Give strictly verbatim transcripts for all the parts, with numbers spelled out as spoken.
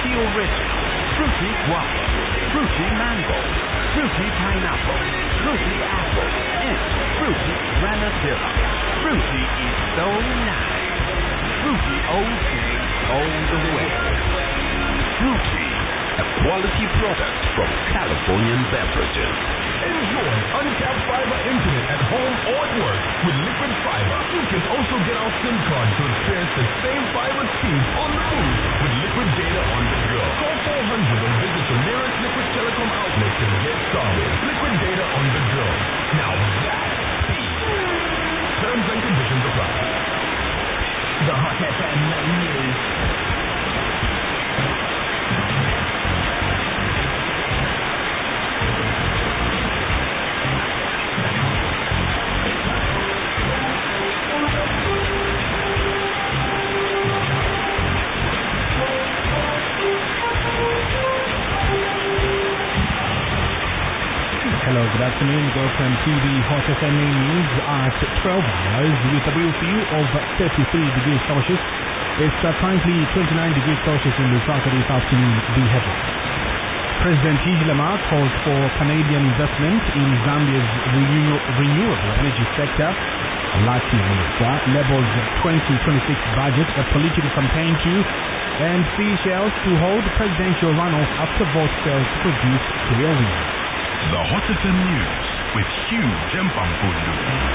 Fruity Original, Fruity Guava, Fruity Mango, Fruity Pineapple, Fruity Apple, and Fruity Granadilla. Fruity is so nice. Fruity all day, all the way. Fruity, a quality product from Californian Beverages. Enjoy uncapped fiber internet at home or at work with Liquid Fiber. You can also get our SIM card to experience the same fiber speed on the move with Liquid Data on the go. Call four hundred or visit your nearest Liquid Telecom outlet to get started. Liquid Data on the go. Now that's speed. Terms and conditions apply. The Hot F M News. Hello, good afternoon. Welcome to the Hot F M News at twelve hours with a real view of thirty-three degrees Celsius. It's uh, currently twenty-nine degrees Celsius in Lusaka this afternoon. The headline. President Hichilema calls for Canadian investment in Zambia's renew renewable energy sector. Latin Minister labels twenty twenty-six budget a political campaign too. And Seychelles to hold presidential runoff after vote fails to produce clear winners. The Hot F M News with Hugh Jempampundu.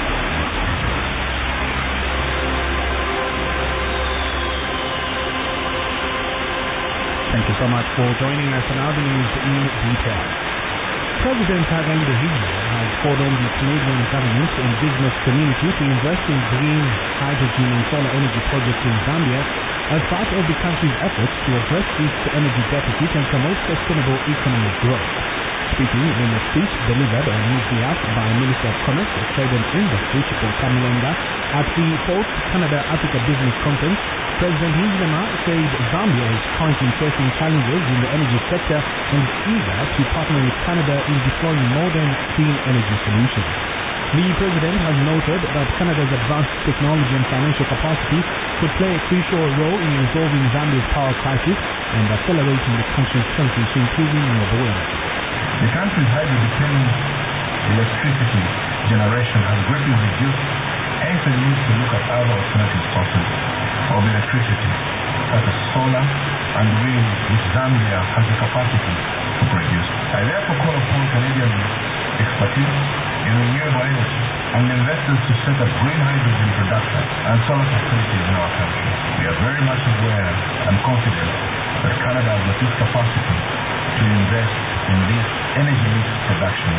Thank you so much for joining us. Now the news in detail. President Hakainde Hichilema has called on the Canadian government and business community to invest in green hydrogen and solar energy projects in Zambia as part of the country's efforts to address its energy deficit and promote sustainable economic growth. Speaking in a speech delivered on his behalf by Minister of Commerce, Trade and Industry, Chikoka Mlenga, at the fourth Canada Africa Business Conference, President Hichilema said Zambia is currently facing challenges in the energy sector and is eager to partner with Canada in deploying modern clean energy solutions. The President has noted that Canada's advanced technology and financial capacity could play a crucial role in resolving Zambia's power crisis and accelerating the country's transition to renewable energy. The country's highly dependent electricity generation has greatly reduced, hence the need to look at other alternative sources of electricity, such as solar and wind, which Zambia has the capacity to produce. I therefore call upon Canadian expertise in renewable energy and investors to set up green hydrogen production and solar facilities in our country. We are very much aware and confident that Canada has the capacity to invest in this energy mix production.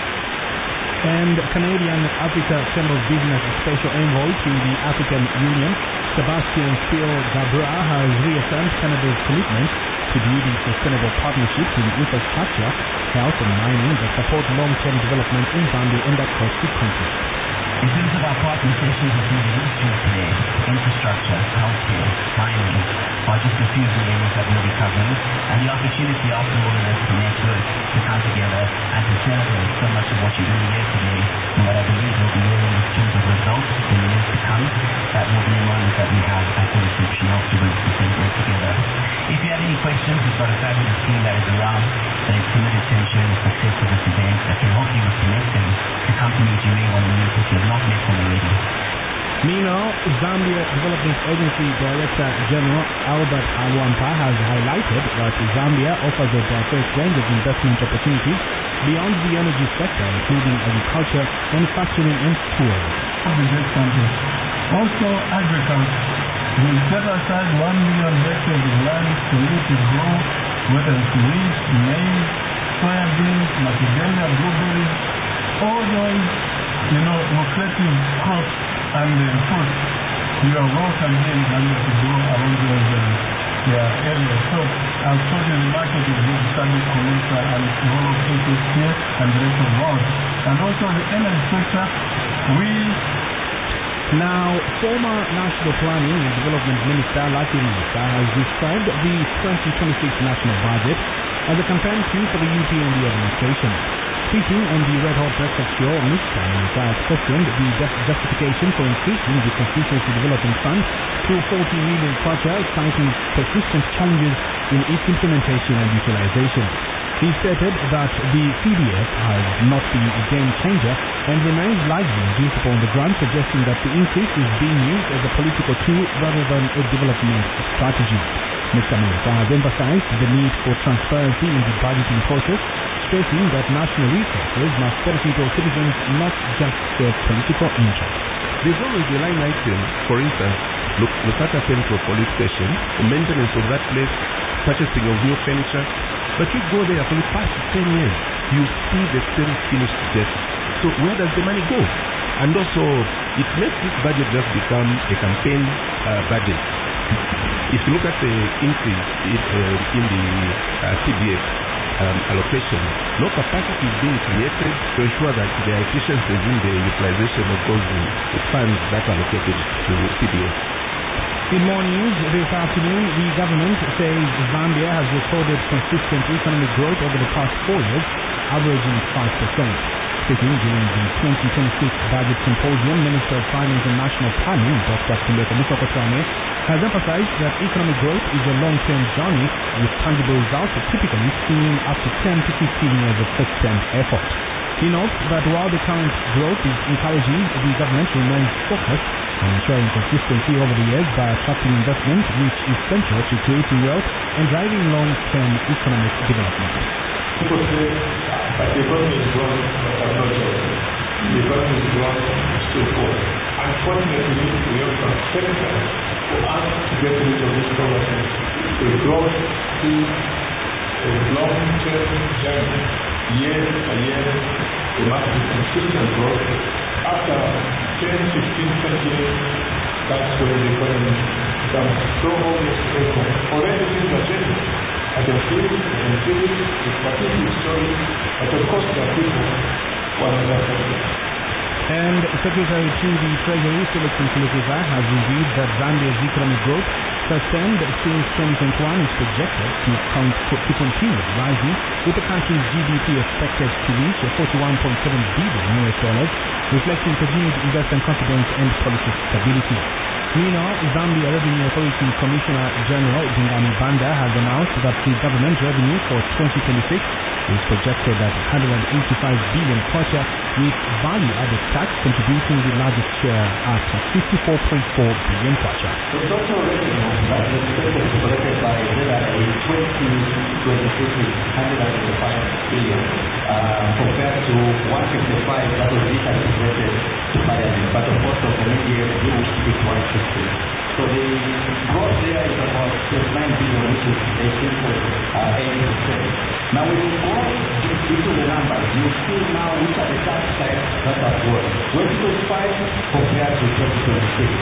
And Canadian Africa Chamber of Business Special Envoy to the African Union, Sebastian Steele Gabra, has reaffirmed Canada's commitment to building sustainable partnerships in infrastructure, health and mining that support long-term development in Zambia and across the continent. In terms of our partner sectors of the industry today, infrastructure, healthcare, mining are just a few of the areas that we'll be covering, and the opportunity after all of this to network, to come together, and to celebrate so much of what you're doing here today, and what I believe will be yielding in terms of results in the years to come. That will be a moment that we have at the reception afterwards to celebrate together. If you have any questions, we've got a fabulous team that is around, that is committed to ensuring the success of this event, that can help you with connecting to companies you may want to meet if you have not met them already. Meanwhile, Zambia Development Agency Director General Albert Awampa has highlighted that Zambia offers a diverse range of investment opportunities beyond the energy sector, including agriculture, manufacturing and tourism. The great country. Also agriculture. We set aside one million hectares of land for you to grow, whether it's wheat, maize, soybeans, macadamia, blueberries, all those, you know, lucrative crops and uh, fruits. You are welcome here in Zambia to grow around those uh, yeah, areas. So I've told you the market is being studied, commercial and all of it is here and the rest of the world. And also the energy sector, we Now, former National Planning and Development Minister Latin Minister has described the twenty twenty-six national budget as a campaign tool for the U P N D administration. Speaking on the Red Hot Breakfast Show, Mister Mensah questioned the justification for increasing the Constituency Development Fund to forty million kwacha, citing persistent challenges in its implementation and utilization. He stated that the P D F has not been a game changer and remains largely based upon the grant, suggesting that the increase is being used as a political tool rather than a development strategy. Mister Mensah has emphasized the need for transparency in the budgeting process, stressing that national resources must benefit all citizens, not just serve political interests. There's always a line item, for instance, look, Lusaka Central Police Station, the maintenance of that place, purchasing of new furniture. But you go there for the past ten years, you see the same finished debt. So where does the money go? And also, it makes this budget just become a campaign uh, budget. If you look at the increase in, uh, in the uh, C D F um, allocation, no capacity is being created to ensure that there are efficiencies in the utilization of those uh, funds that are allocated to C D F. In more news this afternoon, the government says Zambia has recorded consistent economic growth over the past four years, averaging five percent. Speaking during the twenty twenty-six Budget Symposium, Minister of Finance and National Planning, Doctor Kuleka Mutokotwane, has emphasized that economic growth is a long-term journey with tangible results typically seen after ten to fifteen years of sustained effort. He notes that while the current growth is encouraging, the government remains focused on ensuring consistency over the years by attracting investment, which is central to creating wealth and driving long-term economic development. People say that the economy is growing, but I'm not sure. The economy is growing straightforward. Unfortunately, we have to accept that for us to get rid of this problem, the growth is a long-term journey. Year by year, there must be consistent growth. After ten, fifteen, twenty years, that's when the economy becomes so obvious to everyone. Already things are changing. I can see it, I can feel it, it's particularly story, but of course there are people who are not affected. And Secretary to the Treasury, Felix Mfululiza, has revealed that Zambia's economic growth, sustained since twenty twenty-one, is projected to, count, to continue rising, with the country's G D P expected to reach forty-one point seven billion U S dollars, reflecting continued investment confidence and policy stability. Meanwhile, Zambia Revenue Authority Commissioner General Dingani Banda has announced that the government revenue for twenty twenty-six is projected at one hundred eighty-five billion kwacha, with value-added tax contributing the largest share at fifty-four point four billion kwacha. The total revenue that is expected to be collected by Z R A in twenty twenty-six is one hundred eighty-five billion, uh, compared to one hundred fifty-five that was initially presented to Parliament. But of course, the media views it one hundred fifty. So the growth there is about twenty-nine billion, which is eighteen point eight percent. Now, when you go into the numbers, you see now which are the tax types that are grown. twenty twenty-five compared to twenty twenty-six.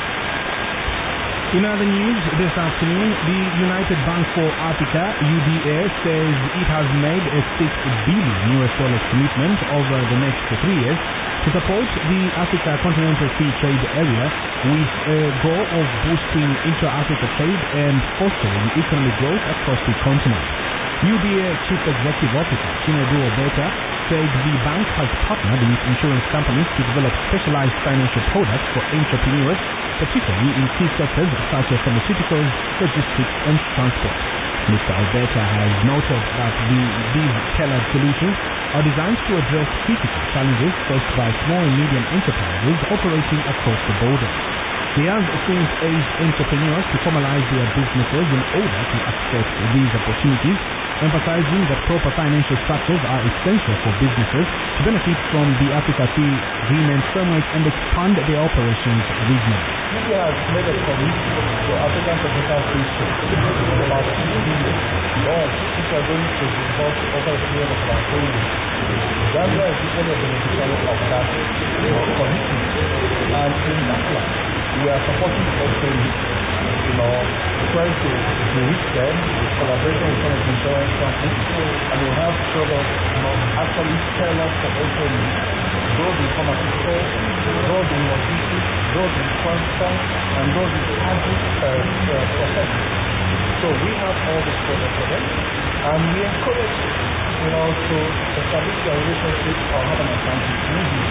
In other news this afternoon, the United Bank for Africa, U B A, says it has made a six billion U S dollars commitment over the next three years to support the Africa Continental Free Trade Area with a goal of boosting intra-Africa trade and fostering economic growth across the continent. U B A Chief Executive Officer Chinedu Obeta said the bank has partnered with insurance companies to develop specialized financial products for entrepreneurs, particularly in key sectors such as pharmaceuticals, logistics, and transport. Mister Obeta has noted that the, these tailored solutions are designed to address critical challenges faced by small and medium enterprises operating across the border. He has since urged entrepreneurs to formalize their businesses in order to access these opportunities, emphasizing that proper financial structures are essential for businesses to benefit from the Africa Free Agreement framework and expand their operations regionally. India has made a commitment to African Continental Free Trade for about two billion dollars, which are going to be bought over a period of about three years. Zambia is equally a beneficiary of that commitment. And in that line, we are supporting S M Es, you know, trying to, to reach them with collaboration with some of the insurance companies, and we have products, you know, actually tailored for S M Es, those in pharmaceuticals, those in logistics, those in transport, and those in agri uh, uh, processing. So we have all these products for them, and we encourage you know, to establish your relationship or have an advantage.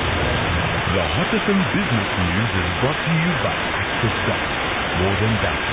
The hottest in business news is brought to you by Axis Bank. More than that.